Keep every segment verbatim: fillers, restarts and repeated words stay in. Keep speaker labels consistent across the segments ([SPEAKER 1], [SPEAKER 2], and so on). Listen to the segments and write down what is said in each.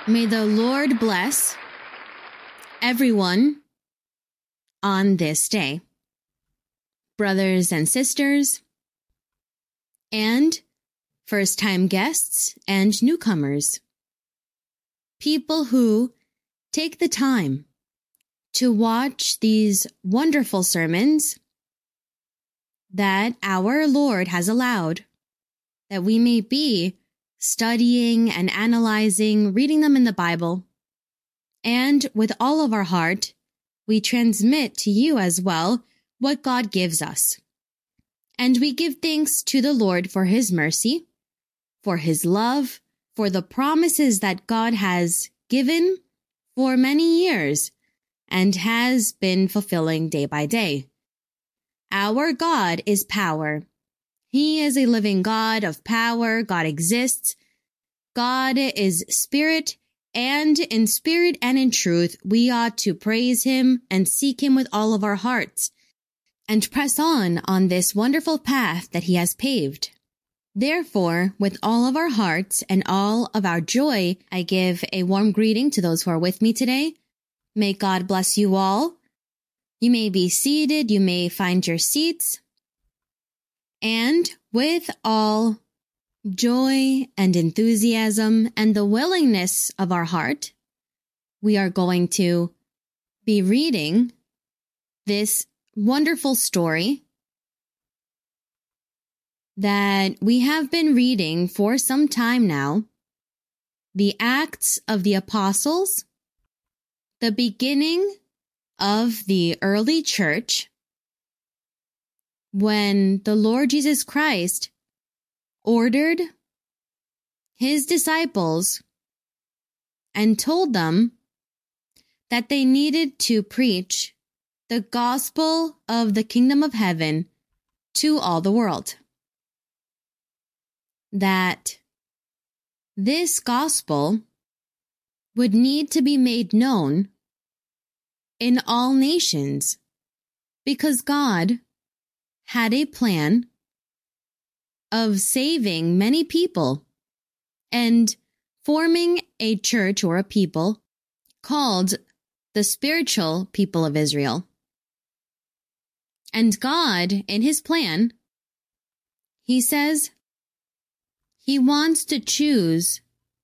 [SPEAKER 1] May the Lord bless everyone on this day, brothers and sisters, and first-time guests and newcomers, people who take the time to watch these wonderful sermons that our Lord has allowed, that we may be studying and analyzing, reading them in the Bible, and with all of our heart, we transmit to you as well what God gives us. And we give thanks to the Lord for His mercy, for His love, for the promises that God has given for many years and has been fulfilling day by day. Our God is power. He is a living God of power. God exists. God is spirit, and in spirit and in truth, we ought to praise Him and seek Him with all of our hearts and press on on this wonderful path that He has paved. Therefore, with all of our hearts and all of our joy, I give a warm greeting to those who are with me today. May God bless you all. You may be seated. You may find your seats. And with all joy and enthusiasm and the willingness of our heart, we are going to be reading this wonderful story that we have been reading for some time now, the Acts of the Apostles, the beginning of the early church, when the Lord Jesus Christ ordered His disciples and told them that they needed to preach the gospel of the kingdom of heaven to all the world. That this gospel would need to be made known in all nations because God had a plan of saving many people and forming a church or a people called the spiritual people of Israel. And God, in His plan, He says He wants to choose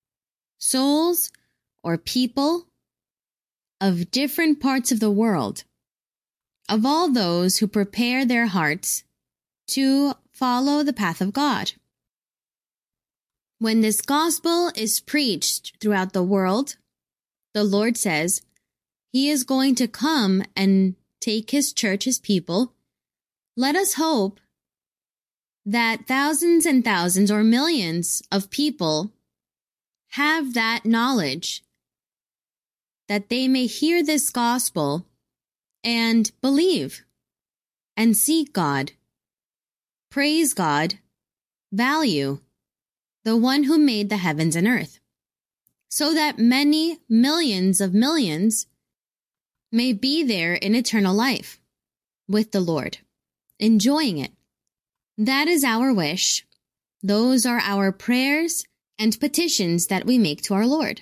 [SPEAKER 1] souls or people of different parts of the world, of all those who prepare their hearts to follow the path of God. When this gospel is preached throughout the world, the Lord says He is going to come and take His church, His people. Let us hope that thousands and thousands or millions of people have that knowledge, that they may hear this gospel and believe and seek God, praise God, value the one who made the heavens and earth, so that many millions of millions may be there in eternal life with the Lord, enjoying it. That is our wish. Those are our prayers and petitions that we make to our Lord.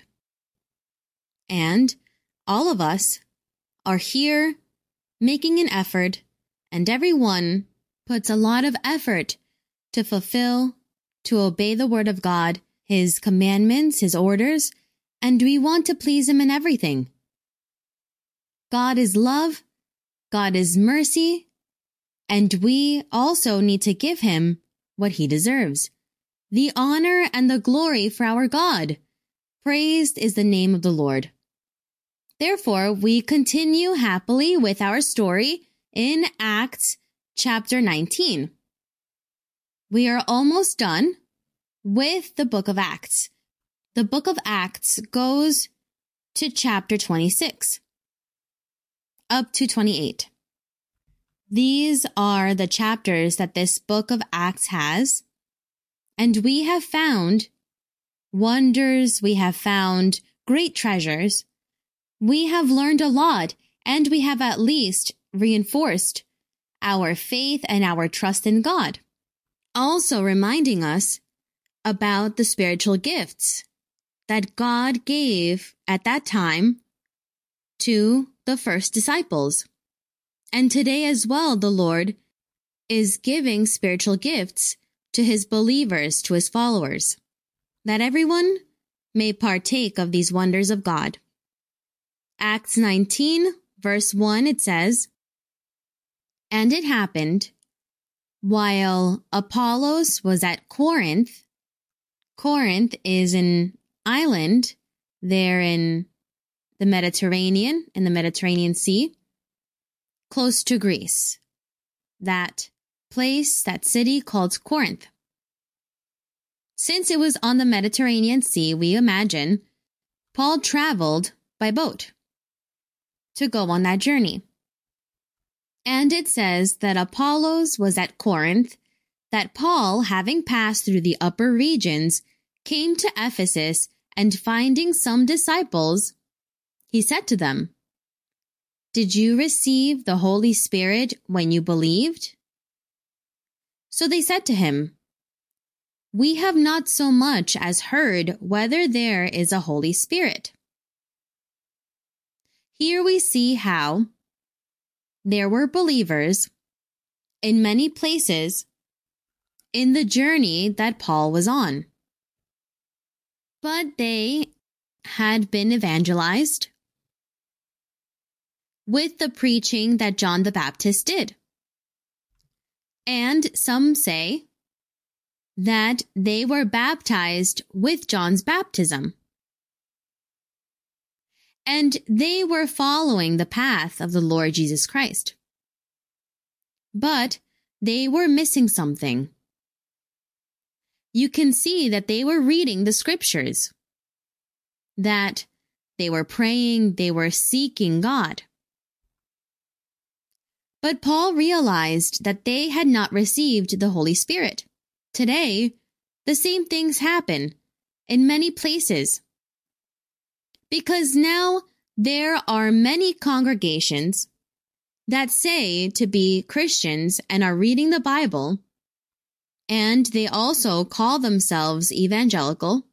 [SPEAKER 1] And all of us are here making an effort, and everyone puts a lot of effort to fulfill, to obey the word of God, His commandments, His orders, and we want to please Him in everything. God is love, God is mercy, and we also need to give Him what He deserves, the honor and the glory for our God. Praised is the name of the Lord. Therefore, we continue happily with our story in Acts chapter nineteen. We are almost done with the book of Acts. The book of Acts goes to chapter twenty-six, up to twenty-eight. These are the chapters that this book of Acts has, and we have found wonders, we have found great treasures. We have learned a lot, and we have at least reinforced our faith and our trust in God. Also reminding us about the spiritual gifts that God gave at that time to the first disciples. And today as well, the Lord is giving spiritual gifts to his believers, to his followers, that everyone may partake of these wonders of God. Acts nineteen, verse one, it says, "And it happened, while Apollos was at Corinth." Corinth is an island there in the Mediterranean, in the Mediterranean Sea, close to Greece. That place, that city called Corinth. Since it was on the Mediterranean Sea, we imagine Paul traveled by boat to go on that journey. And it says that Apollos was at Corinth, that Paul, having passed through the upper regions, came to Ephesus, and finding some disciples, he said to them, "Did you receive the Holy Spirit when you believed?" So they said to him, "We have not so much as heard whether there is a Holy Spirit." Here we see how there were believers in many places in the journey that Paul was on. But they had been evangelized with the preaching that John the Baptist did. And some say that they were baptized with John's baptism. And they were following the path of the Lord Jesus Christ. But they were missing something. You can see that they were reading the scriptures, that they were praying, they were seeking God. But Paul realized that they had not received the Holy Spirit. Today, the same things happen in many places. Because now there are many congregations that say to be Christians and are reading the Bible, and they also call themselves evangelical.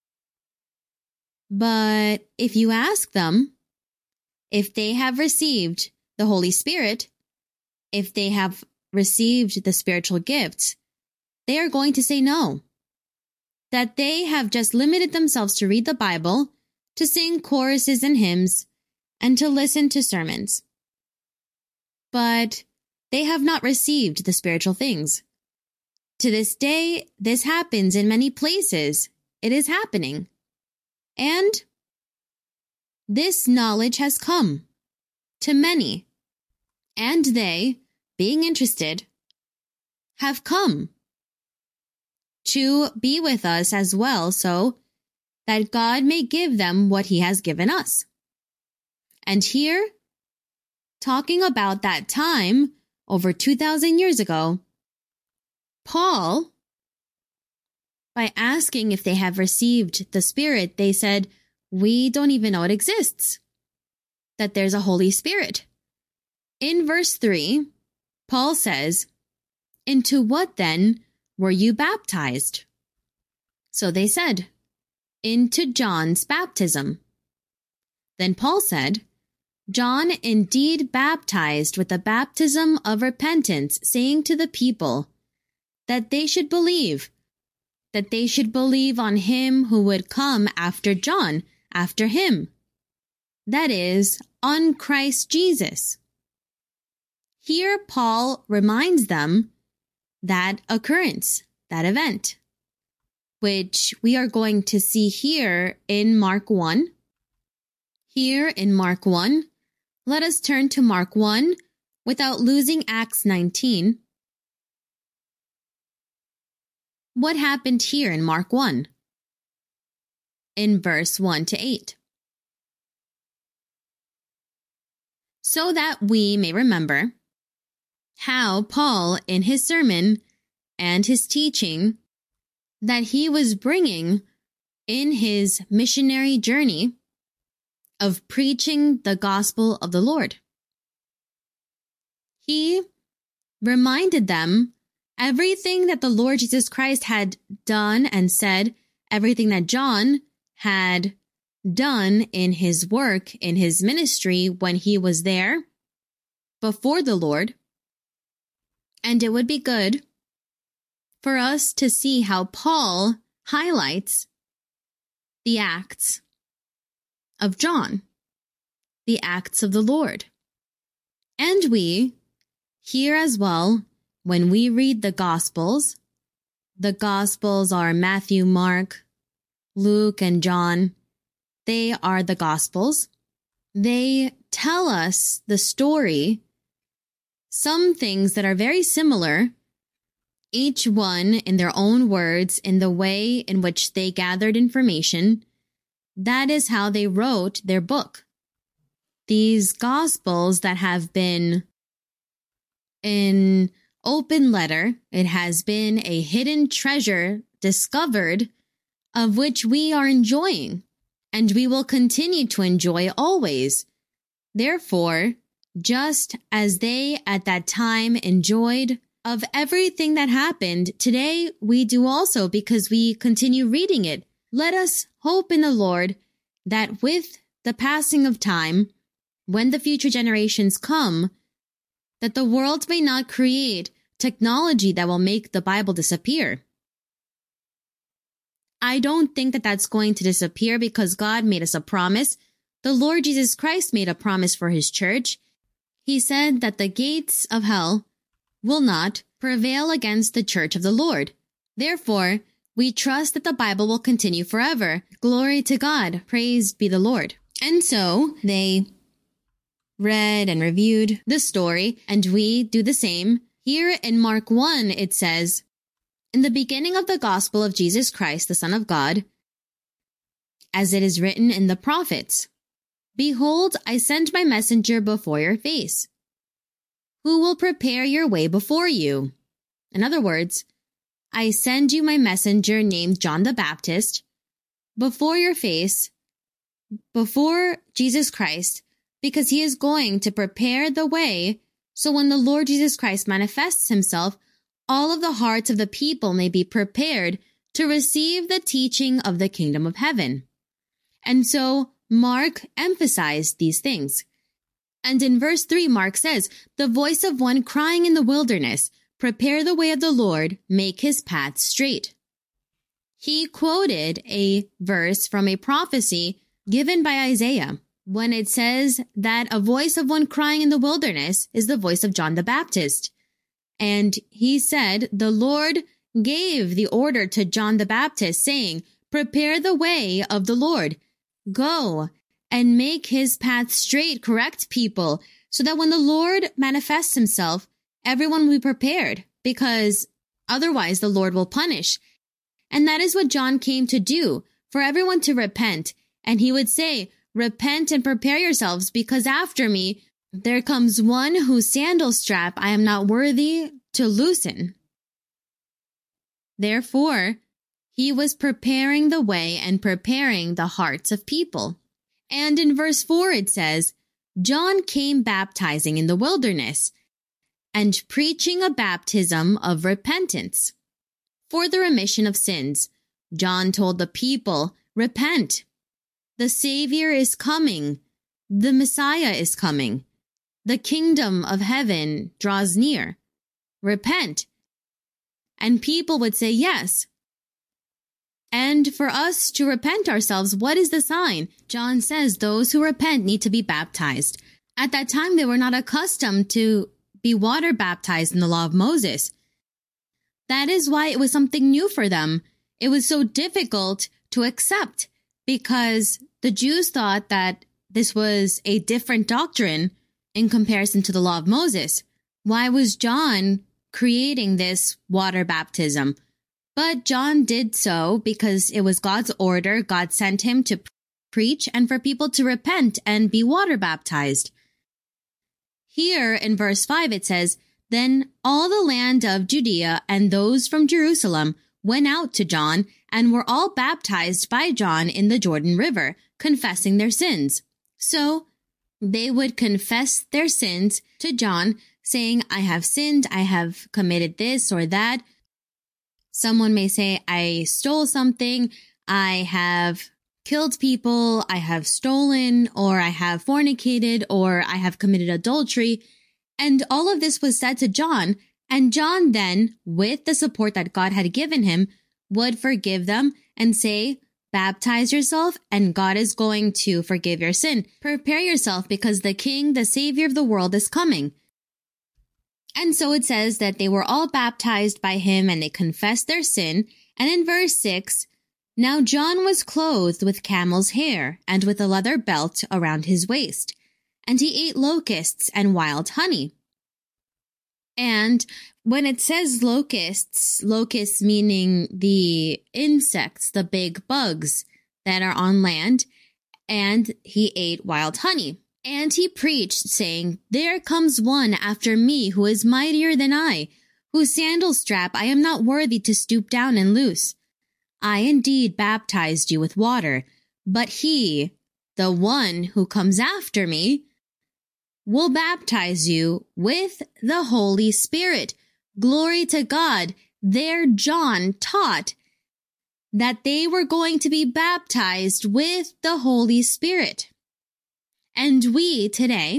[SPEAKER 1] But if you ask them if they have received the Holy Spirit, if they have received the spiritual gifts, they are going to say no. That they have just limited themselves to read the Bible, to sing choruses and hymns, and to listen to sermons. But they have not received the spiritual things. To this day, this happens in many places. It is happening. And this knowledge has come to many. And they, being interested, have come to be with us as well, so that God may give them what he has given us. And here, talking about that time over two thousand years ago, Paul, by asking if they have received the Spirit, they said, "We don't even know it exists, that there's a Holy Spirit." In verse three, Paul says, "Into what then were you baptized?" So they said, "Into John's baptism." Then Paul said, "John indeed baptized with the baptism of repentance, saying to the people that they should believe, that they should believe on him who would come after John, after him. That is, on Christ Jesus." Here Paul reminds them that occurrence, that event, which we are going to see here in Mark one. Here in Mark one, let us turn to Mark one without losing Acts nineteen. What happened here in Mark one? In verse one to eight. So that we may remember how Paul, in his sermon and his teaching that he was bringing in his missionary journey of preaching the gospel of the Lord, he reminded them everything that the Lord Jesus Christ had done and said, everything that John had done in his work, in his ministry when he was there before the Lord. And it would be good for us to see how Paul highlights the acts of John, the acts of the Lord. And we, here as well, when we read the Gospels, the Gospels are Matthew, Mark, Luke, and John. They are the Gospels. They tell us the story, some things that are very similar, each one in their own words, in the way in which they gathered information. That is how they wrote their book. These Gospels that have been in open letter, it has been a hidden treasure discovered, of which we are enjoying, and we will continue to enjoy always. Therefore, just as they at that time enjoyed of everything that happened, today we do also, because we continue reading it. Let us hope in the Lord that with the passing of time, when the future generations come, that the world may not create technology that will make the Bible disappear. I don't think that that's going to disappear, because God made us a promise. The Lord Jesus Christ made a promise for his church. He said that the gates of hell will not prevail against the church of the Lord. Therefore, we trust that the Bible will continue forever. Glory to God. Praise be the Lord. And so they read and reviewed the story, and we do the same. Here in Mark one, it says, "In the beginning of the gospel of Jesus Christ, the Son of God, as it is written in the prophets, Behold, I send my messenger before your face, who will prepare your way before you." In other words, I send you my messenger named John the Baptist before your face, before Jesus Christ, because he is going to prepare the way so when the Lord Jesus Christ manifests himself, all of the hearts of the people may be prepared to receive the teaching of the kingdom of heaven. And so Mark emphasized these things. And in verse three, Mark says, "The voice of one crying in the wilderness, prepare the way of the Lord, make his path straight." He quoted a verse from a prophecy given by Isaiah, when it says that a voice of one crying in the wilderness is the voice of John the Baptist. And he said the Lord gave the order to John the Baptist, saying, "Prepare the way of the Lord. Go and make his path straight," correct people, so that when the Lord manifests himself, everyone will be prepared, because otherwise the Lord will punish. And that is what John came to do, for everyone to repent. And he would say, "Repent and prepare yourselves, because after me there comes one whose sandal strap I am not worthy to loosen." Therefore, he was preparing the way and preparing the hearts of people. And in verse four it says, "John came baptizing in the wilderness and preaching a baptism of repentance for the remission of sins." John told the people, "Repent. The Savior is coming. The Messiah is coming. The kingdom of heaven draws near. Repent." And people would say, "Yes." And for us to repent ourselves, what is the sign? John says those who repent need to be baptized. At that time, they were not accustomed to be water baptized in the law of Moses. That is why it was something new for them. It was so difficult to accept, because the Jews thought that this was a different doctrine in comparison to the law of Moses. Why was John creating this water baptism? But John did so because it was God's order. God sent him to preach and for people to repent and be water baptized. Here in verse five it says, "Then all the land of Judea and those from Jerusalem went out to John and were all baptized by John in the Jordan River, confessing their sins." So they would confess their sins to John, saying, "I have sinned, I have committed this or that." Someone may say, "I stole something, I have killed people, I have stolen, or I have fornicated, or I have committed adultery. And all of this was said to John. And John then, with the support that God had given him, would forgive them and say, baptize yourself and God is going to forgive your sin. Prepare yourself because the King, the Savior of the world is coming. And so it says that they were all baptized by him and they confessed their sin. And in verse six, now John was clothed with camel's hair and with a leather belt around his waist, and he ate locusts and wild honey. And when it says locusts, locusts meaning the insects, the big bugs that are on land, and he ate wild honey. And he preached, saying, there comes one after me who is mightier than I, whose sandal strap I am not worthy to stoop down and loose. I indeed baptized you with water, but he, the one who comes after me, will baptize you with the Holy Spirit. Glory to God. There John taught that they were going to be baptized with the Holy Spirit. And we today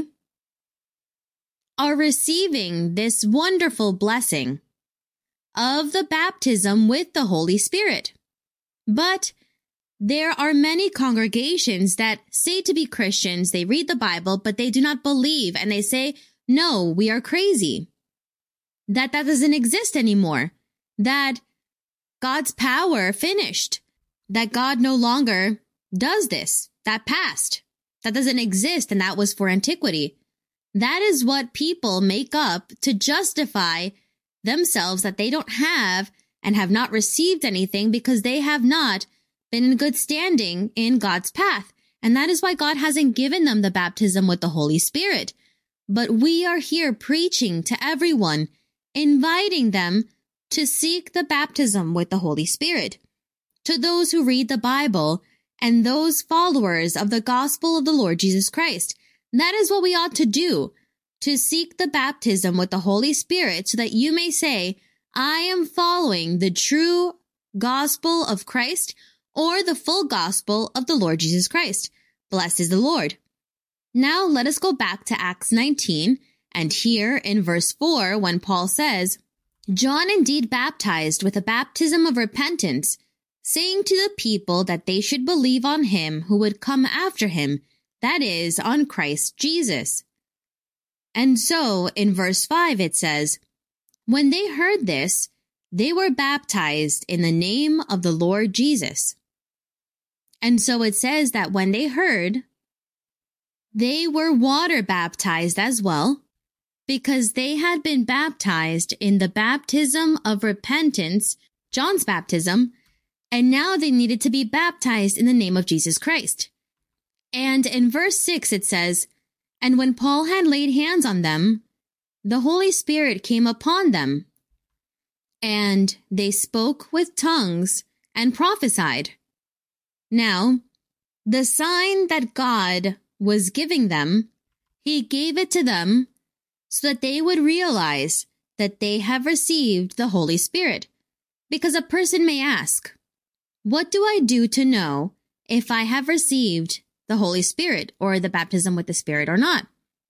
[SPEAKER 1] are receiving this wonderful blessing of the baptism with the Holy Spirit. But there are many congregations that say to be Christians, they read the Bible, but they do not believe, and they say, no, we are crazy. That that doesn't exist anymore. That God's power finished. That God no longer does this. That passed. That doesn't exist, and that was for antiquity. That is what people make up to justify themselves that they don't have and have not received anything because they have not been in good standing in God's path. And that is why God hasn't given them the baptism with the Holy Spirit. But we are here preaching to everyone, inviting them to seek the baptism with the Holy Spirit. To those who read the Bible and those followers of the gospel of the Lord Jesus Christ, that is what we ought to do, to seek the baptism with the Holy Spirit so that you may say, I am following the true gospel of Christ or the full gospel of the Lord Jesus Christ. Blessed is the Lord. Now let us go back to Acts nineteen, and here in verse four, when Paul says, John indeed baptized with a baptism of repentance, saying to the people that they should believe on him who would come after him, that is, on Christ Jesus. And so in verse five it says, when they heard this, they were baptized in the name of the Lord Jesus. And so it says that when they heard, they were water baptized as well, because they had been baptized in the baptism of repentance, John's baptism, and now they needed to be baptized in the name of Jesus Christ. And in verse six it says, and when Paul had laid hands on them, the Holy Spirit came upon them, and they spoke with tongues and prophesied. Now, the sign that God was giving them, he gave it to them so that they would realize that they have received the Holy Spirit. Because a person may ask, what do I do to know if I have received the Holy Spirit or the baptism with the Spirit or not?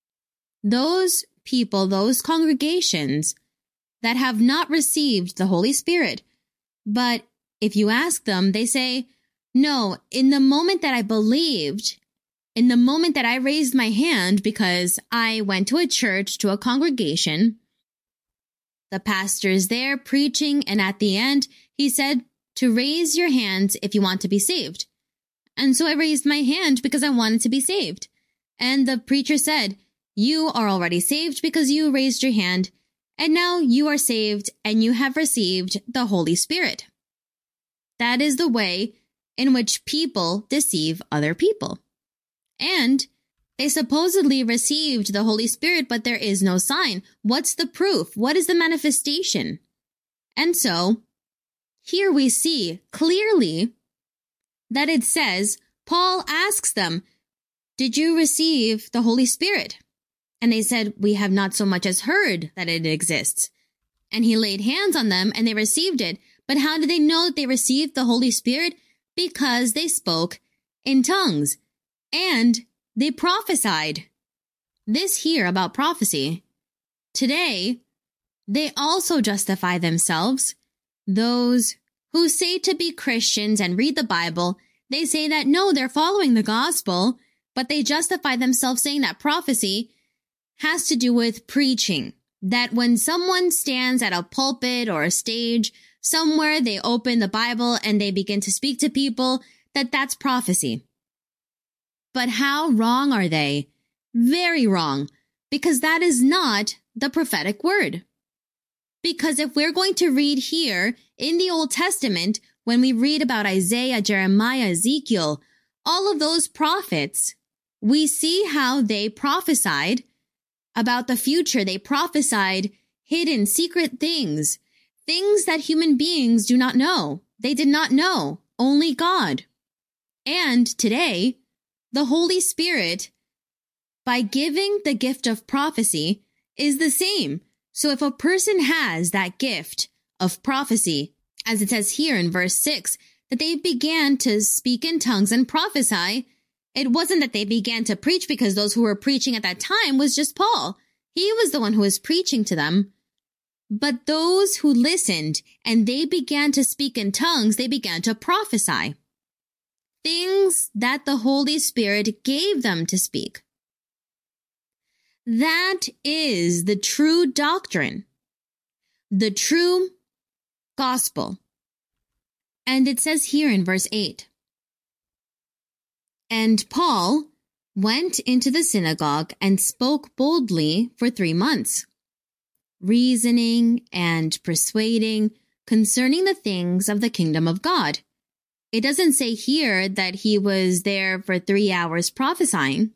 [SPEAKER 1] Those people, those congregations that have not received the Holy Spirit, but if you ask them, they say, no, in the moment that I believed, in the moment that I raised my hand because I went to a church, to a congregation, the pastor is there preaching, and at the end, he said to raise your hands if you want to be saved. And so I raised my hand because I wanted to be saved. And the preacher said, you are already saved because you raised your hand, and now you are saved and you have received the Holy Spirit. That is the way in which people deceive other people. And they supposedly received the Holy Spirit, but there is no sign. What's the proof? What is the manifestation? And so, here we see clearly that it says, Paul asks them, did you receive the Holy Spirit? And they said, we have not so much as heard that it exists. And he laid hands on them and they received it. But how did they know that they received the Holy Spirit? Because they spoke in tongues, and they prophesied. This here about prophecy. Today, they also justify themselves. Those who say to be Christians and read the Bible, they say that no, they're following the gospel, but they justify themselves saying that prophecy has to do with preaching. That when someone stands at a pulpit or a stage somewhere, they open the Bible and they begin to speak to people, that that's prophecy. But how wrong are they? Very wrong, because that is not the prophetic word. Because if we're going to read here in the Old Testament, when we read about Isaiah, Jeremiah, Ezekiel, all of those prophets, we see how they prophesied about the future. They prophesied hidden, secret things, things that human beings do not know. They did not know, only God. And today, the Holy Spirit, by giving the gift of prophecy, is the same. So if a person has that gift of prophecy, as it says here in verse six, that they began to speak in tongues and prophesy, it wasn't that they began to preach, because those who were preaching at that time was just Paul. He was the one who was preaching to them. But those who listened and they began to speak in tongues, they began to prophesy. Things that the Holy Spirit gave them to speak. That is the true doctrine, the true gospel. And it says here in verse eight, and Paul went into the synagogue and spoke boldly for three months, reasoning and persuading concerning the things of the kingdom of God. It doesn't say here that he was there for three hours prophesying.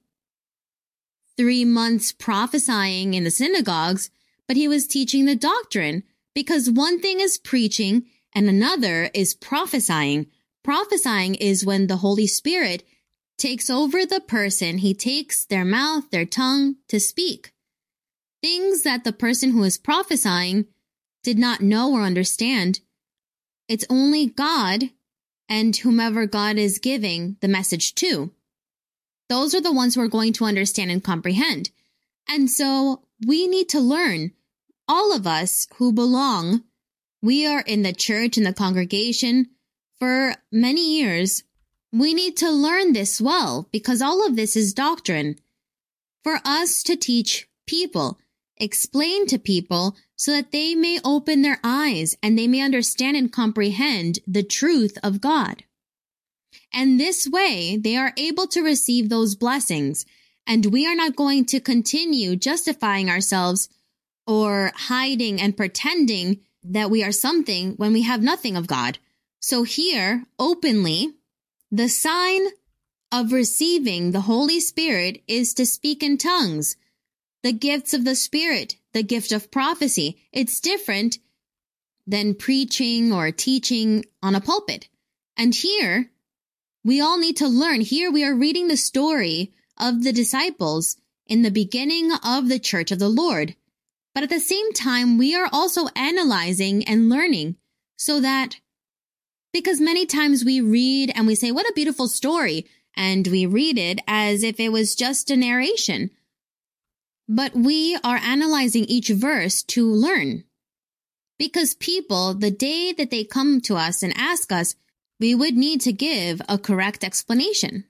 [SPEAKER 1] Three months prophesying in the synagogues, but he was teaching the doctrine, because one thing is preaching and another is prophesying. Prophesying is when the Holy Spirit takes over the person. He takes their mouth, their tongue to speak. Things that the person who is prophesying did not know or understand. It's only God and whomever God is giving the message to. Those are the ones who are going to understand and comprehend. And so we need to learn, all of us who belong, we are in the church, in the congregation for many years. We need to learn this well, because all of this is doctrine. For us to teach people, explain to people so that they may open their eyes and they may understand and comprehend the truth of God. And this way, they are able to receive those blessings, and we are not going to continue justifying ourselves or hiding and pretending that we are something when we have nothing of God. So here, openly, the sign of receiving the Holy Spirit is to speak in tongues. The gifts of the Spirit, the gift of prophecy, it's different than preaching or teaching on a pulpit. And here, we all need to learn. Here we are reading the story of the disciples in the beginning of the Church of the Lord. But at the same time, we are also analyzing and learning, so that, because many times we read and we say, what a beautiful story, and we read it as if it was just a narration. But we are analyzing each verse to learn. Because people, the day that they come to us and ask us, we would need to give a correct explanation.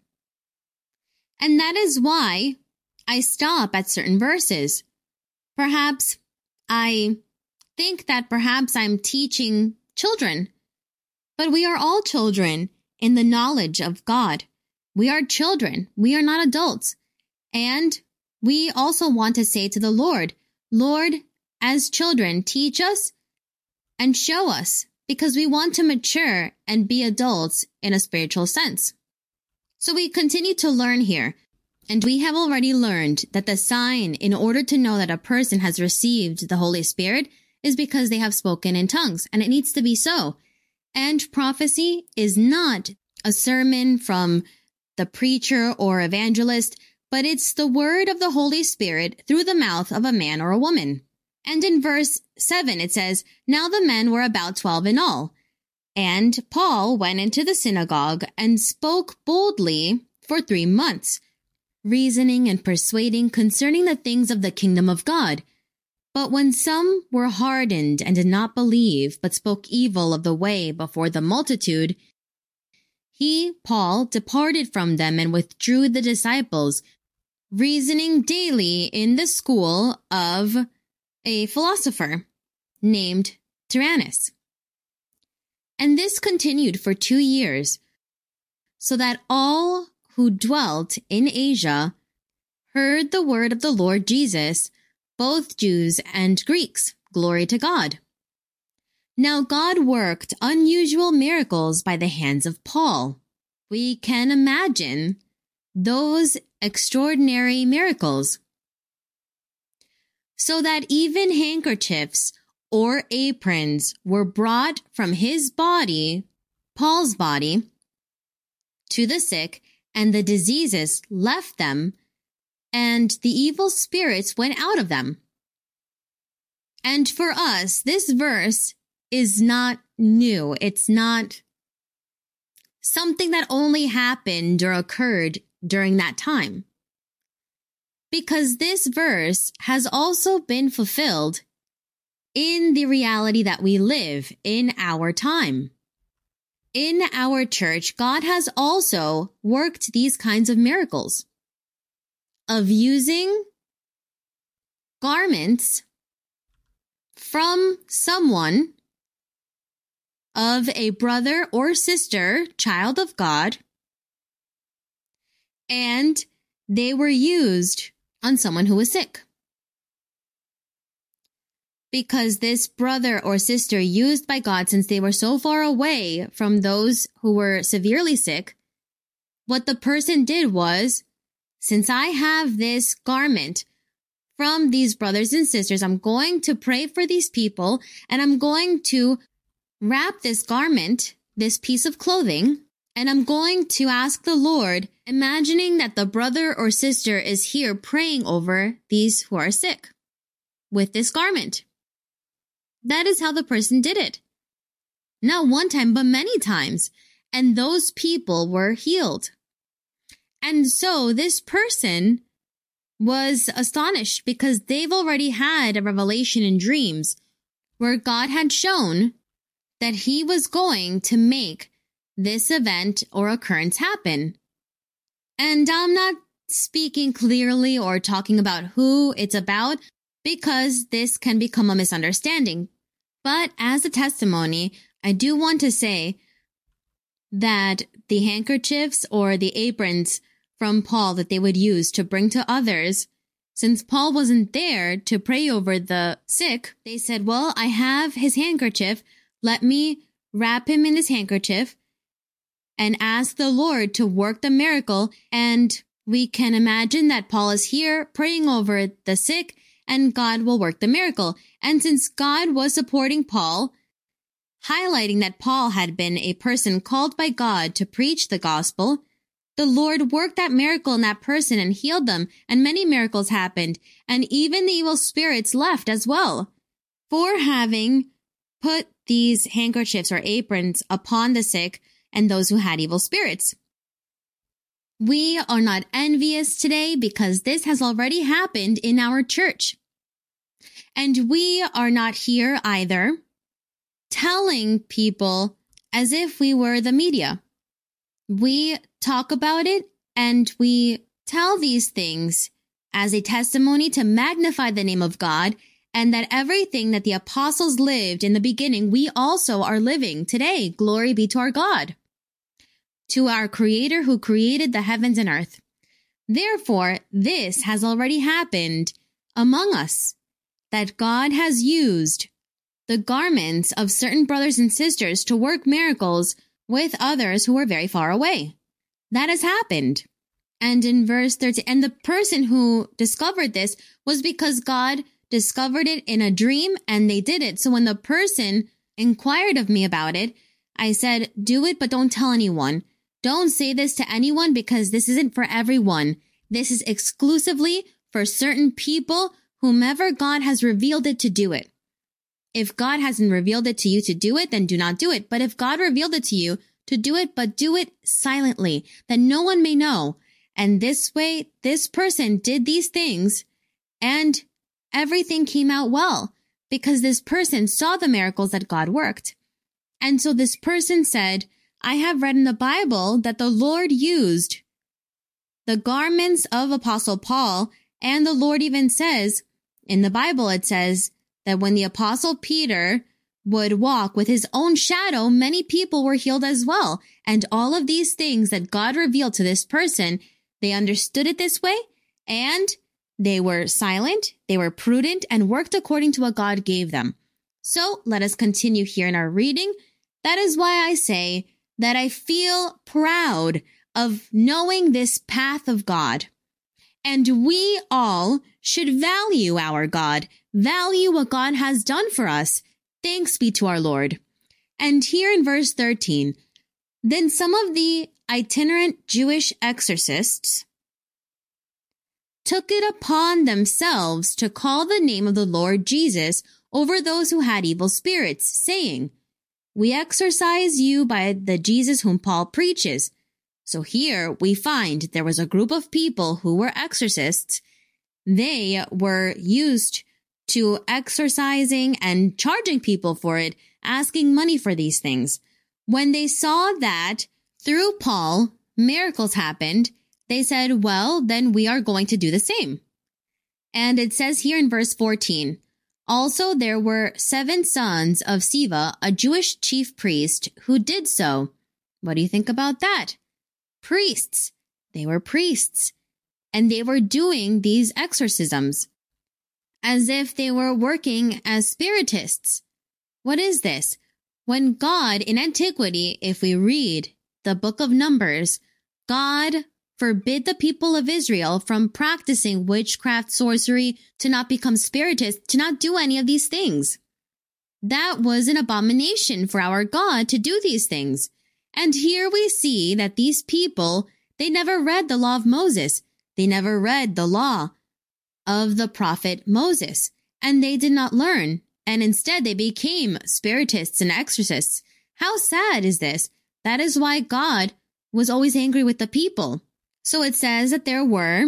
[SPEAKER 1] And that is why I stop at certain verses. Perhaps I think that perhaps I'm teaching children, but we are all children in the knowledge of God. We are children. We are not adults. And we also want to say to the Lord, Lord, as children, teach us and show us, because we want to mature and be adults in a spiritual sense. So we continue to learn here, and we have already learned that the sign in order to know that a person has received the Holy Spirit is because they have spoken in tongues, and it needs to be so. And prophecy is not a sermon from the preacher or evangelist, but it's the word of the Holy Spirit through the mouth of a man or a woman. And in verse seven, it says, now the men were about twelve in all, And Paul went into the synagogue and spoke boldly for three months, reasoning and persuading concerning the things of the kingdom of God. But when some were hardened and did not believe, but spoke evil of the way before the multitude, he, Paul, departed from them and withdrew the disciples, reasoning daily in the school of a philosopher named Tyrannus. And this continued for two years, so that all who dwelt in Asia heard the word of the Lord Jesus, both Jews and Greeks. Glory to God. Now God worked unusual miracles by the hands of Paul. We can imagine those extraordinary miracles, so that even handkerchiefs or aprons were brought from his body, Paul's body, to the sick, and the diseases left them, and the evil spirits went out of them. And for us, this verse is not new. It's not something that only happened or occurred during that time, because this verse has also been fulfilled in the reality that we live in our time. In our church, God has also worked these kinds of miracles of using garments from someone, of a brother or sister, child of God, and they were used on someone who was sick. Because this brother or sister used by God, since they were so far away from those who were severely sick, what the person did was, since I have this garment from these brothers and sisters, I'm going to pray for these people, and I'm going to wrap this garment, this piece of clothing, and I'm going to ask the Lord, imagining that the brother or sister is here praying over these who are sick with this garment. That is how the person did it. Not one time, but many times. And those people were healed. And so this person was astonished because they've already had a revelation in dreams where God had shown that he was going to make this event or occurrence happen. And I'm not speaking clearly or talking about who it's about, because this can become a misunderstanding. But as a testimony, I do want to say that the handkerchiefs or the aprons from Paul that they would use to bring to others, since Paul wasn't there to pray over the sick, they said, well, I have his handkerchief. Let me wrap him in his handkerchief and ask the Lord to work the miracle. And we can imagine that Paul is here praying over the sick, and God will work the miracle. And since God was supporting Paul, highlighting that Paul had been a person called by God to preach the gospel, the Lord worked that miracle in that person and healed them, and many miracles happened, and even the evil spirits left as well, for having put these handkerchiefs or aprons upon the sick and those who had evil spirits. We are not envious today because this has already happened in our church. And we are not here either telling people as if we were the media. We talk about it and we tell these things as a testimony to magnify the name of God, and that everything that the apostles lived in the beginning, we also are living today. Glory be to our God, to our Creator who created the heavens and earth. Therefore, this has already happened among us, that God has used the garments of certain brothers and sisters to work miracles with others who are very far away. That has happened. And in verse thirteen, and the person who discovered this was because God discovered it in a dream and they did it. So when the person inquired of me about it, I said, do it, but don't tell anyone. Don't say this to anyone because this isn't for everyone. This is exclusively for certain people, whomever God has revealed it to do it. If God hasn't revealed it to you to do it, then do not do it. But if God revealed it to you to do it, but do it silently, that no one may know. And this way, this person did these things and everything came out well because this person saw the miracles that God worked. And so this person said, I have read in the Bible that the Lord used the garments of Apostle Paul, and the Lord even says, in the Bible it says that when the Apostle Peter would walk with his own shadow, many people were healed as well. And all of these things that God revealed to this person, they understood it this way, and they were silent, they were prudent, and worked according to what God gave them. So let us continue here in our reading. That is why I say that I feel proud of knowing this path of God. And we all should value our God, value what God has done for us. Thanks be to our Lord. And here in verse thirteen, then some of the itinerant Jewish exorcists took it upon themselves to call the name of the Lord Jesus over those who had evil spirits, saying, we exorcise you by the Jesus whom Paul preaches. So here we find there was a group of people who were exorcists. They were used to exorcising and charging people for it, asking money for these things. When they saw that through Paul, miracles happened, they said, well, then we are going to do the same. And it says here in verse fourteen, also there were seven sons of Sceva, a Jewish chief priest, who did so. What do you think about that? Priests. They were priests. And they were doing these exorcisms as if they were working as spiritists. What is this? When God, in antiquity, if we read the book of Numbers, God forbid the people of Israel from practicing witchcraft, sorcery, to not become spiritists, to not do any of these things. That was an abomination for our God to do these things. And here we see that these people, they never read the law of Moses. They never read the law of the prophet Moses. And they did not learn. And instead they became spiritists and exorcists. How sad is this? That is why God was always angry with the people. So it says that there were,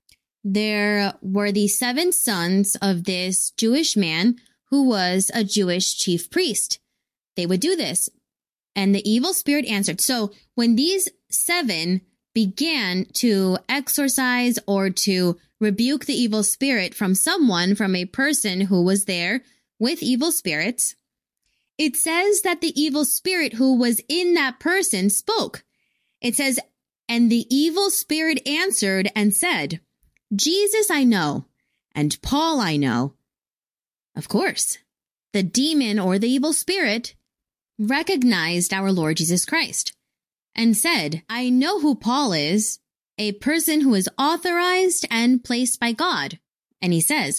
[SPEAKER 1] there were the seven sons of this Jewish man who was a Jewish chief priest. They would do this. And the evil spirit answered. So when these seven began to exorcise or to rebuke the evil spirit from someone, from a person who was there with evil spirits, it says that the evil spirit who was in that person spoke. It says, and the evil spirit answered and said, Jesus I know, and Paul I know. Of course, the demon or the evil spirit recognized our Lord Jesus Christ and said, I know who Paul is, a person who is authorized and placed by God. And he says,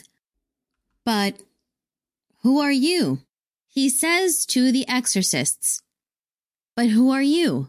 [SPEAKER 1] but who are you? He says to the exorcists, but who are you?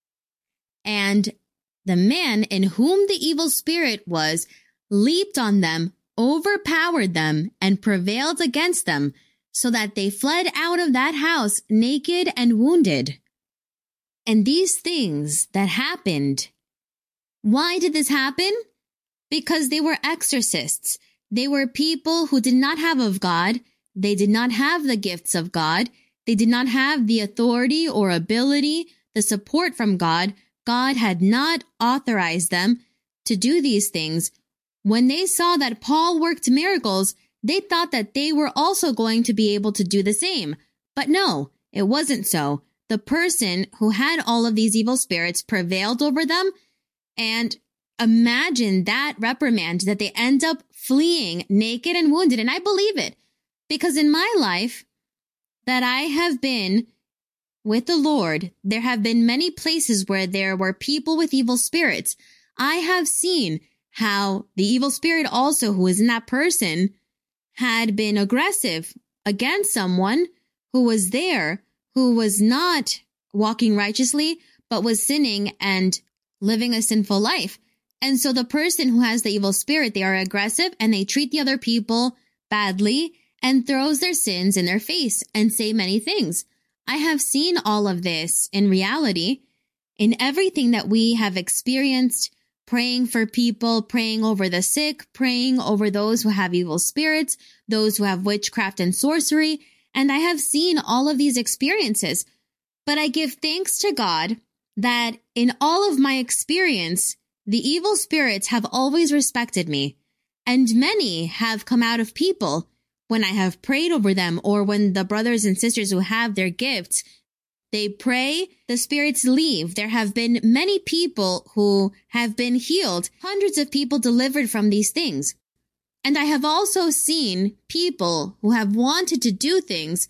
[SPEAKER 1] And the man in whom the evil spirit was leaped on them, overpowered them, and prevailed against them, so that they fled out of that house naked and wounded. And these things that happened, why did this happen? Because they were exorcists. They were people who did not have of God. They did not have the gifts of God. They did not have the authority or ability, the support from God. God had not authorized them to do these things. When they saw that Paul worked miracles, they thought that they were also going to be able to do the same. But no, it wasn't so. The person who had all of these evil spirits prevailed over them. And imagine that reprimand, that they end up fleeing naked and wounded. And I believe it, because in my life that I have been with the Lord, there have been many places where there were people with evil spirits. I have seen how the evil spirit also who is in that person had been aggressive against someone who was there, who was not walking righteously, but was sinning and living a sinful life. And so the person who has the evil spirit, they are aggressive and they treat the other people badly and throws their sins in their face and say many things. I have seen all of this in reality, in everything that we have experienced, praying for people, praying over the sick, praying over those who have evil spirits, those who have witchcraft and sorcery, and I have seen all of these experiences. But I give thanks to God that in all of my experience, the evil spirits have always respected me, and many have come out of people when I have prayed over them, or when the brothers and sisters who have their gifts, they pray, the spirits leave. There have been many people who have been healed, hundreds of people delivered from these things. And I have also seen people who have wanted to do things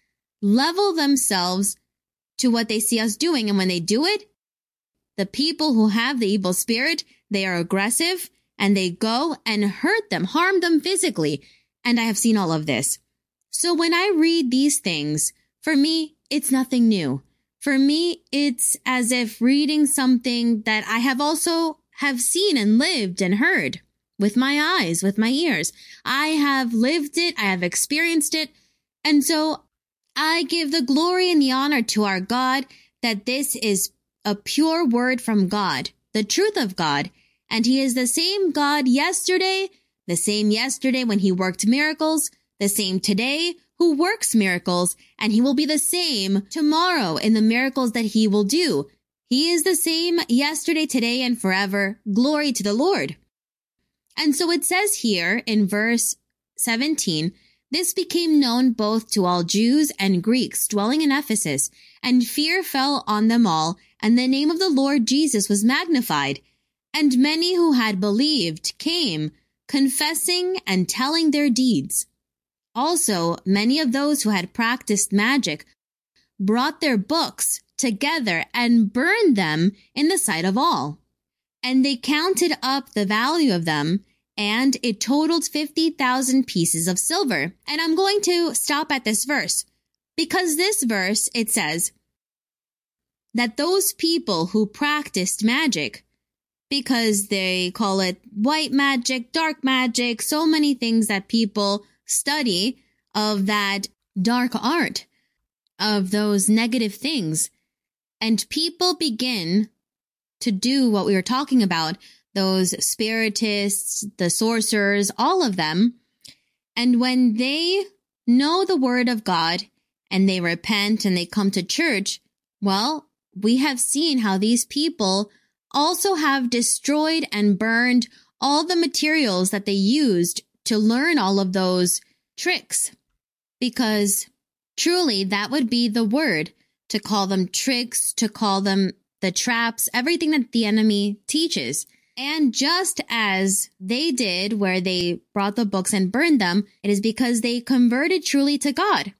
[SPEAKER 1] level themselves to what they see us doing. And when they do it, the people who have the evil spirit, they are aggressive and they go and hurt them, harm them physically. And I have seen all of this. So when I read these things, for me, it's nothing new. For me, it's as if reading something that I have also have seen and lived and heard with my eyes, with my ears. I have lived it. I have experienced it. And so I give the glory and the honor to our God that this is a pure word from God, the truth of God. And he is the same God yesterday, the same yesterday when he worked miracles, the same today who works miracles, and he will be the same tomorrow in the miracles that he will do. He is the same yesterday, today, and forever. Glory to the Lord. And so it says here in verse seventeen, this became known both to all Jews and Greeks dwelling in Ephesus, and fear fell on them all, and the name of the Lord Jesus was magnified. And many who had believed came, confessing and telling their deeds. Also, many of those who had practiced magic brought their books together and burned them in the sight of all. And they counted up the value of them, and it totaled fifty thousand pieces of silver. And I'm going to stop at this verse, because this verse, it says that those people who practiced magic, because they call it white magic, dark magic, so many things that people study of that dark art, of those negative things. And people begin to do what we were talking about, those spiritists, the sorcerers, all of them. And when they know the word of God and they repent and they come to church, well, we have seen how these people also have destroyed and burned all the materials that they used to learn all of those tricks. Because truly that would be the word, to call them tricks, to call them the traps, everything that the enemy teaches. And just as they did where they brought the books and burned them, it is because they converted truly to God.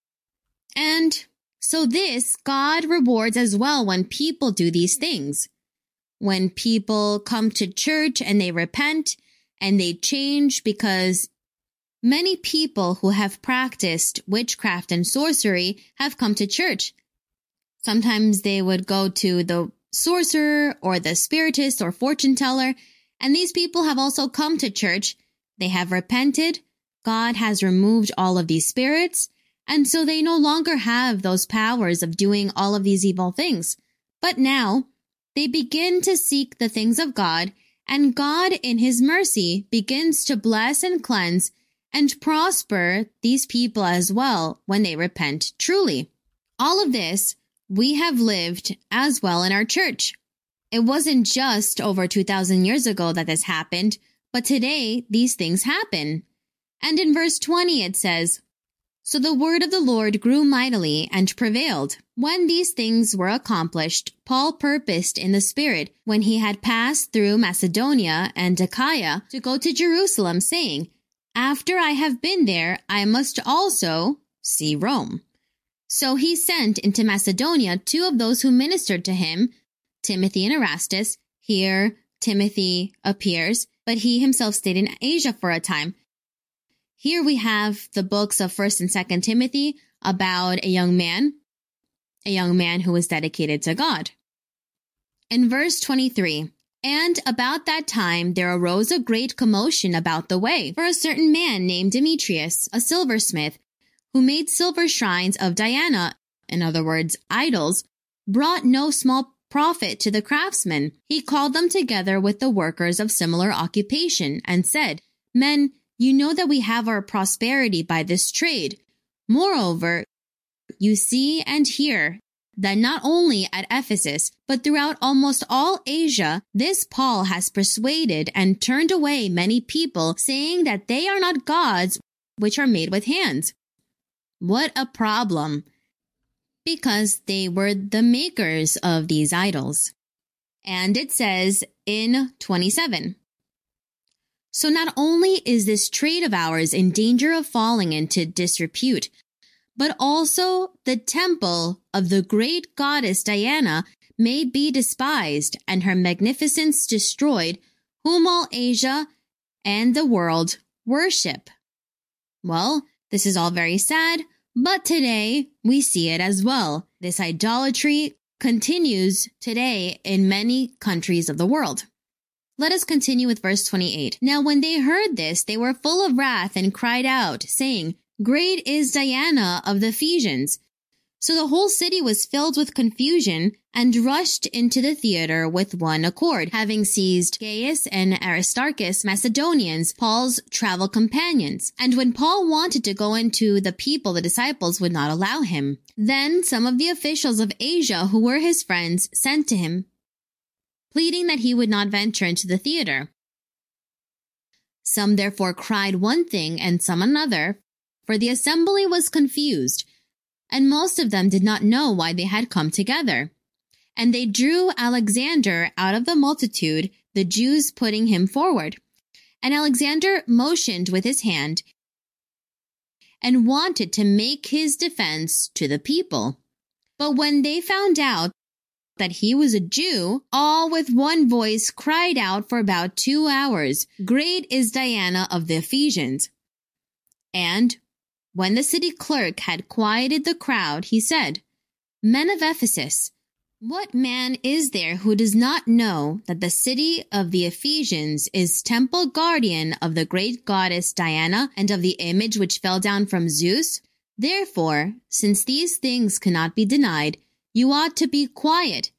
[SPEAKER 1] And so this God rewards as well when people do these things. When people come to church and they repent and they change, because many people who have practiced witchcraft and sorcery have come to church. Sometimes they would go to the sorcerer or the spiritist or fortune teller, and these people have also come to church. They have repented. God has removed all of these spirits, and so they no longer have those powers of doing all of these evil things. But now they begin to seek the things of God, and God in his mercy begins to bless and cleanse and prosper these people as well when they repent truly. All of this we have lived as well in our church. It wasn't just over two thousand years ago that this happened, but today these things happen. And in verse twenty it says, "So the word of the Lord grew mightily and prevailed. When these things were accomplished, Paul purposed in the Spirit, when he had passed through Macedonia and Achaia, to go to Jerusalem, saying, After I have been there, I must also see Rome. So he sent into Macedonia two of those who ministered to him, Timothy and Erastus. Here Timothy appears, but he himself stayed in Asia for a time. Here we have the books of First and Second Timothy about a young man, a young man who was dedicated to God. In verse twenty-three, And about that time there arose a great commotion about the way, for a certain man named Demetrius, a silversmith, who made silver shrines of Diana, in other words, idols, brought no small profit to the craftsmen. He called them together with the workers of similar occupation, and said, Men, you know that we have our prosperity by this trade. Moreover, you see and hear that not only at Ephesus, but throughout almost all Asia, this Paul has persuaded and turned away many people, saying that they are not gods which are made with hands. What a problem! Because they were the makers of these idols. And it says in twenty-seven, So not only is this trade of ours in danger of falling into disrepute, but also the temple of the great goddess Diana may be despised and her magnificence destroyed, whom all Asia and the world worship. Well, this is all very sad, but today we see it as well. This idolatry continues today in many countries of the world. Let us continue with verse twenty-eight. Now when they heard this, they were full of wrath and cried out, saying, Great is Diana of the Ephesians. So the whole city was filled with confusion and rushed into the theater with one accord, having seized Gaius and Aristarchus, Macedonians, Paul's travel companions. And when Paul wanted to go into the people, the disciples would not allow him. Then some of the officials of Asia who were his friends sent to him, pleading that he would not venture into the theater. Some therefore cried one thing and some another, for the assembly was confused, and most of them did not know why they had come together. And they drew Alexander out of the multitude, the Jews putting him forward. And Alexander motioned with his hand and wanted to make his defense to the people. But when they found out that he was a Jew, all with one voice cried out for about two hours, Great is Diana of the Ephesians. And when the city clerk had quieted the crowd, he said, Men of Ephesus, what man is there who does not know that the city of the Ephesians is temple guardian of the great goddess Diana and of the image which fell down from Zeus? Therefore, since these things cannot be denied, you ought to be quiet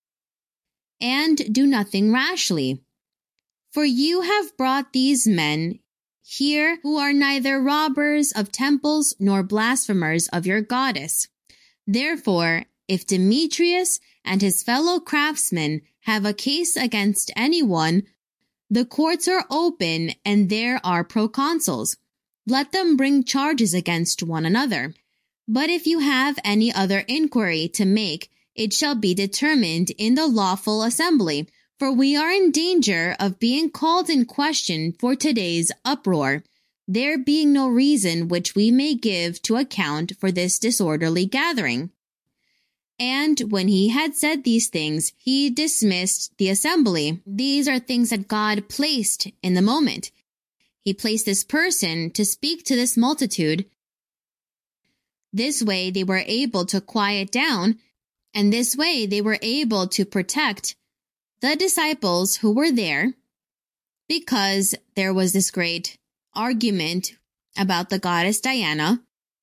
[SPEAKER 1] and do nothing rashly. For you have brought these men here who are neither robbers of temples nor blasphemers of your goddess. Therefore, if Demetrius and his fellow craftsmen have a case against anyone, the courts are open and there are proconsuls. Let them bring charges against one another. But if you have any other inquiry to make, it shall be determined in the lawful assembly. For we are in danger of being called in question for today's uproar, there being no reason which we may give to account for this disorderly gathering. And when he had said these things, he dismissed the assembly. These are things that God placed in the moment. He placed this person to speak to this multitude. This way they were able to quiet down, and this way they were able to protect the disciples who were there, because there was this great argument about the goddess Diana.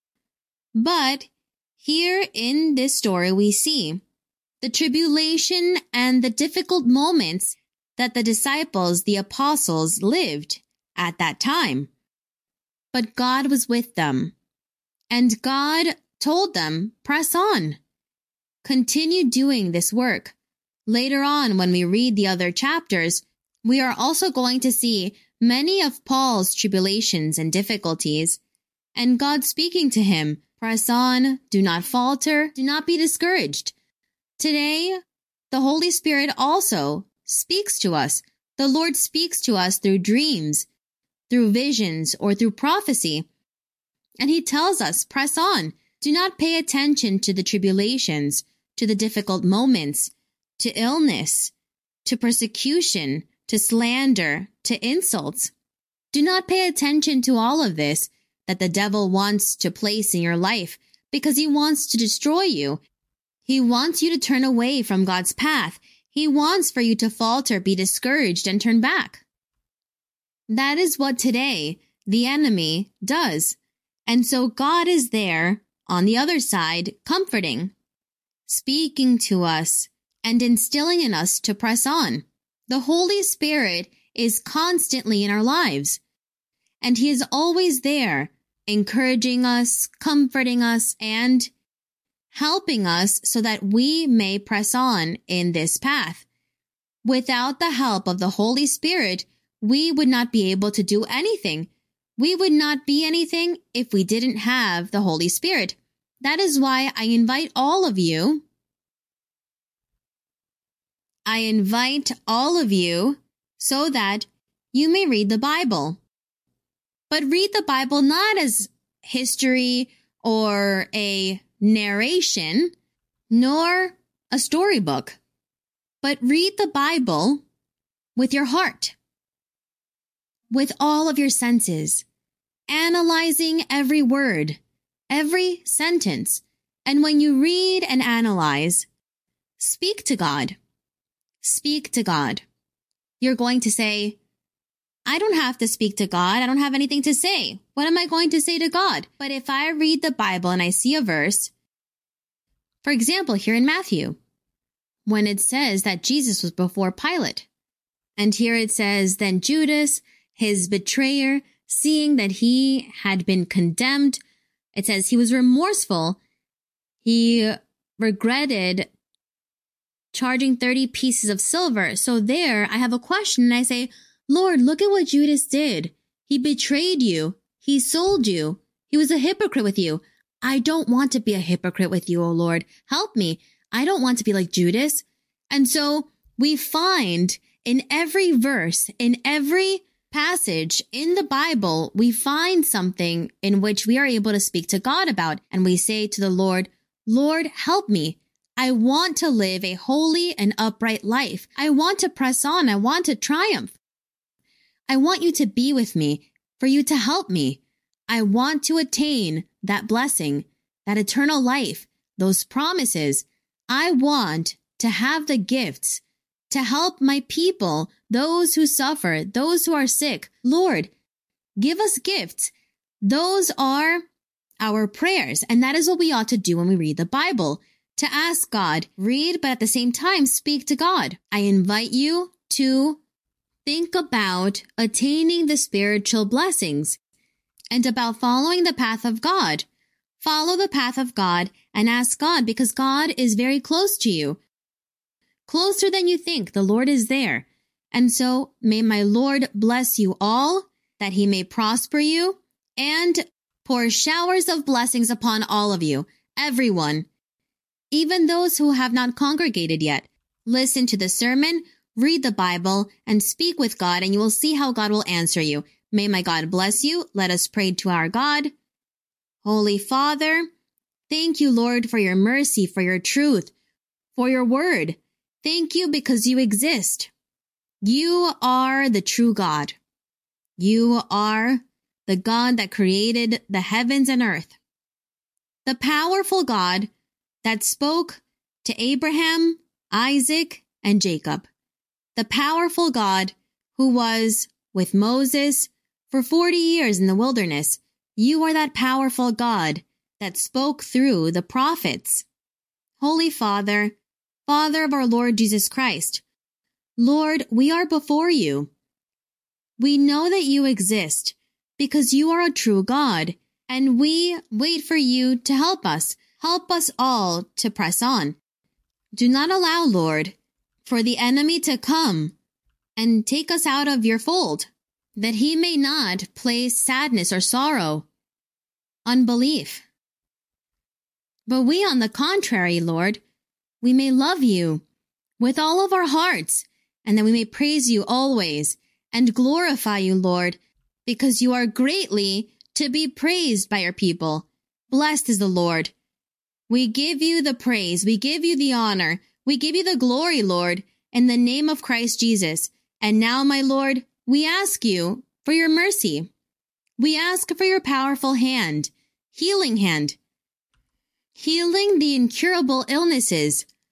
[SPEAKER 1] But here in this story we see the tribulation and the difficult moments that the disciples, the apostles, lived at that time. But God was with them, and God told them, press on, continue doing this work. Later on, when we read the other chapters, we are also going to see many of Paul's tribulations and difficulties, and God speaking to him, press on, do not falter, do not be discouraged. Today, the Holy Spirit also speaks to us. The Lord speaks to us through dreams, through visions, or through prophecy. And he tells us, press on, do not pay attention to the tribulations, to the difficult moments, to illness, to persecution, to slander, to insults. Do not pay attention to all of this that the devil wants to place in your life, because he wants to destroy you. He wants you to turn away from God's path. He wants for you to falter, be discouraged, and turn back. That is what today the enemy does. And so God is there on the other side, comforting, speaking to us, and instilling in us to press on. The Holy Spirit is constantly in our lives, and He is always there, encouraging us, comforting us, and helping us so that we may press on in this path. Without the help of the Holy Spirit, we would not be able to do anything. We would not be anything if we didn't have the Holy Spirit. That is why I invite all of you, I invite all of you so that you may read the Bible. But read the Bible not as history or a narration, nor a storybook, but read the Bible with your heart, with all of your senses, analyzing every word, every sentence. And when you read and analyze, speak to God. Speak to God. You're going to say, I don't have to speak to God. I don't have anything to say. What am I going to say to God? But if I read the Bible and I see a verse, for example, here in Matthew, when it says that Jesus was before Pilate, and here it says, then Judas, his betrayer, seeing that he had been condemned, it says he was remorseful. He regretted charging thirty pieces of silver. So there I have a question and I say, Lord, look at what Judas did. He betrayed you. He sold you. He was a hypocrite with you. I don't want to be a hypocrite with you, O Lord. Help me. I don't want to be like Judas. And so we find in every verse, in every passage in the Bible, we find something in which we are able to speak to God about. And we say to the Lord, Lord, help me. I want to live a holy and upright life. I want to press on. I want to triumph. I want you to be with me, for you to help me. I want to attain that blessing, that eternal life, those promises. I want to have the gifts to help my people, those who suffer, those who are sick. Lord, give us gifts. Those are our prayers, and that is what we ought to do when we read the Bible. To ask God, read, but at the same time, speak to God. I invite you to think about attaining the spiritual blessings and about following the path of God. Follow the path of God and ask God, because God is very close to you. Closer than you think. The Lord is there. And so may my Lord bless you all, that He may prosper you and pour showers of blessings upon all of you, everyone, even those who have not congregated yet. Listen to the sermon, read the Bible, and speak with God, and you will see how God will answer you. May my God bless you. Let us pray to our God. Holy Father, thank you, Lord, for your mercy, for your truth, for your word. Thank you because you exist. You are the true God. You are the God that created the heavens and earth. The powerful God that spoke to Abraham, Isaac, and Jacob. The powerful God who was with Moses for forty years in the wilderness. You are that powerful God that spoke through the prophets. Holy Father, Father of our Lord Jesus Christ, Lord, we are before you. We know that you exist because you are a true God, and we wait for you to help us. Help us all to press on. Do not allow, Lord, for the enemy to come and take us out of your fold, that he may not place sadness or sorrow, unbelief. But we, on the contrary, Lord, we may love you with all of our hearts, and that we may praise you always and glorify you, Lord, because you are greatly to be praised by your people. Blessed is the Lord. We give you the praise. We give you the honor. We give you the glory, Lord, in the name of Christ Jesus. And now, my Lord, we ask you for your mercy. We ask for your powerful hand, healing hand, healing the incurable illnesses.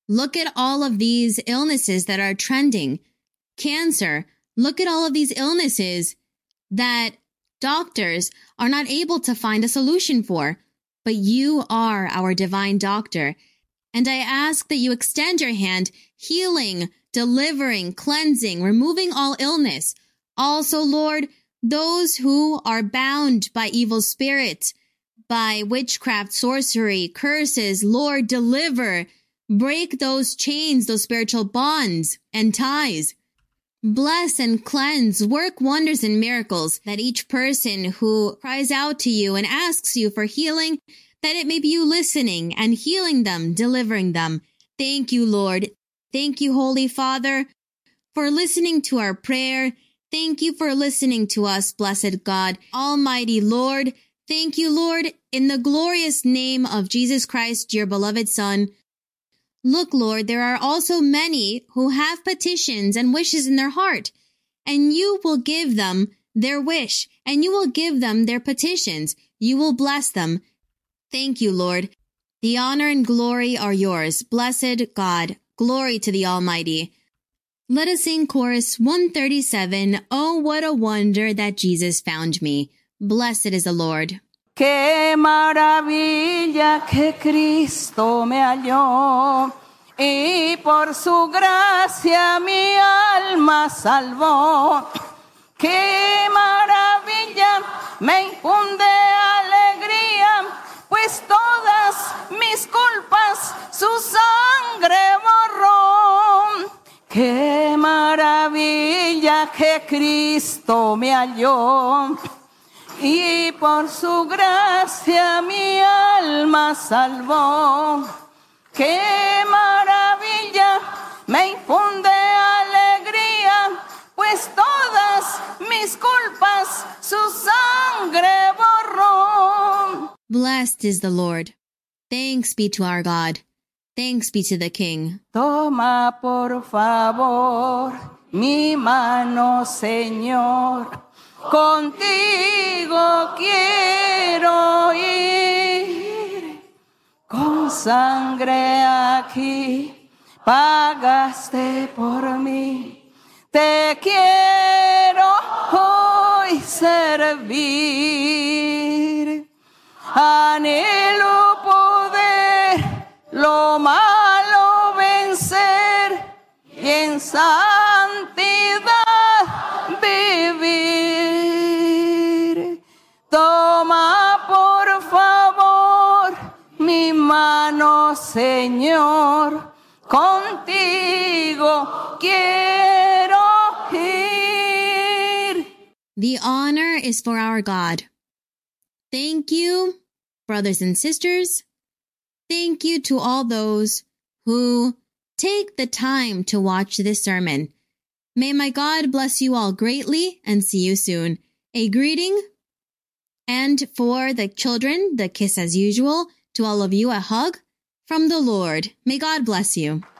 [SPEAKER 1] Look at all of these illnesses that are trending. Cancer. Look at all of these illnesses that doctors are not able to find a solution for. But you are our divine doctor. And I ask that you extend your hand, healing, delivering, cleansing, removing all illness. Also, Lord, those who are bound by evil spirits, by witchcraft, sorcery, curses, Lord, deliver, break those chains, those spiritual bonds and ties. Bless and cleanse, work wonders and miracles, that each person who cries out to you and asks you for healing, that it may be you listening and healing them, delivering them. Thank you, Lord. Thank you, Holy Father, for listening to our prayer. Thank you for listening to us, blessed God, Almighty Lord. Thank you, Lord, in the glorious name of Jesus Christ, your beloved Son. Look, Lord, there are also many who have petitions and wishes in their heart, and you will give them their wish, and you will give them their petitions. You will bless them. Thank you, Lord. The honor and glory are yours, blessed God. Glory to the Almighty. Let us sing chorus one thirty-seven, Oh, what a wonder that Jesus found me. Blessed is the Lord.
[SPEAKER 2] Qué maravilla que Cristo me halló, y por su gracia mi alma salvó. Qué maravilla me infunde alegría, pues todas mis culpas su sangre borró. Qué maravilla que Cristo me halló, y por su gracia mi alma salvó. Qué maravilla me infunde alegría, pues todas mis culpas su sangre borró.
[SPEAKER 1] Blessed is the Lord. Thanks be to our God. Thanks be to the King.
[SPEAKER 2] Toma por favor mi mano, Señor. Contigo quiero ir, con sangre aquí pagaste por mí. Te quiero hoy servir, anhelo poder lo malo vencer y en santidad vivir. Toma por favor mi mano, Señor, contigo quiero ir.
[SPEAKER 1] The honor is for our God. Thank you, brothers and sisters. Thank you to all those who take the time to watch this sermon. May my God bless you all greatly and see you soon. A greeting, and for the children, the kiss as usual. To all of you, a hug from the Lord. May God bless you.